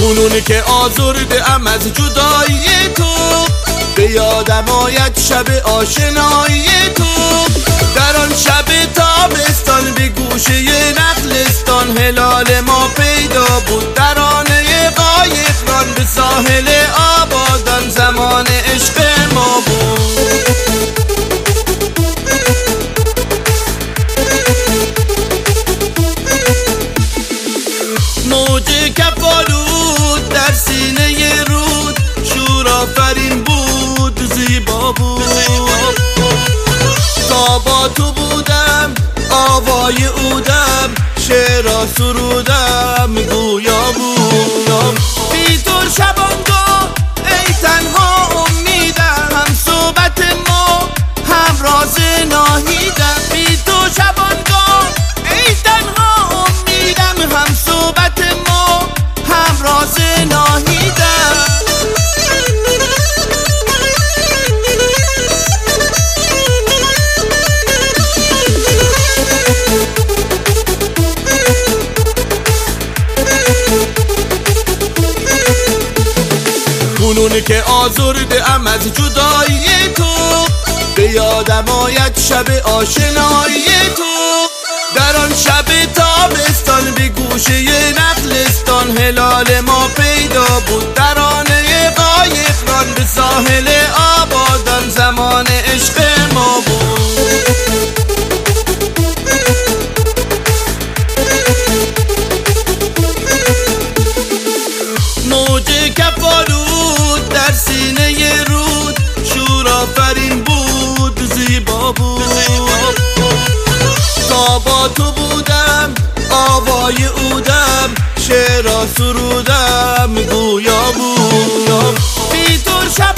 کنون که آزرده ام از جدایی تو، به یادم آید شب آشنایی تو. در آن شب تابستان به گوشه نخلستان، هلال ما پیدا بود ترانه قایقران، به ساحل آبادان زمان عشق ما بود. موج کفالود در سینه رود، شور آفرین بود زیبا بود. تا با تو بودم آوای عودم، شعرا سرودم گویا بود. بی تو شبانگاه ای تنها امیدم، هم صحبت ما هم راز ناهیدم. بی تو شبانگاه ای تنها امیدم، هم صحبت ما هم راز ناهیدم. کنون که آزرده ام از جدایی تو، به یادم آید شب آشنایی تو. در آن شب تابستان به گوشه نخلستان، هلال ما پیدا بود ترانه قایقران، به ساحل آبادان زمان عشق ما بود. موج کفالود در سینه رود، شور آفرین بود زیبا بود. تا با تو بودم آوای عودم، شعرا سرودم گویا بود. بی تو شب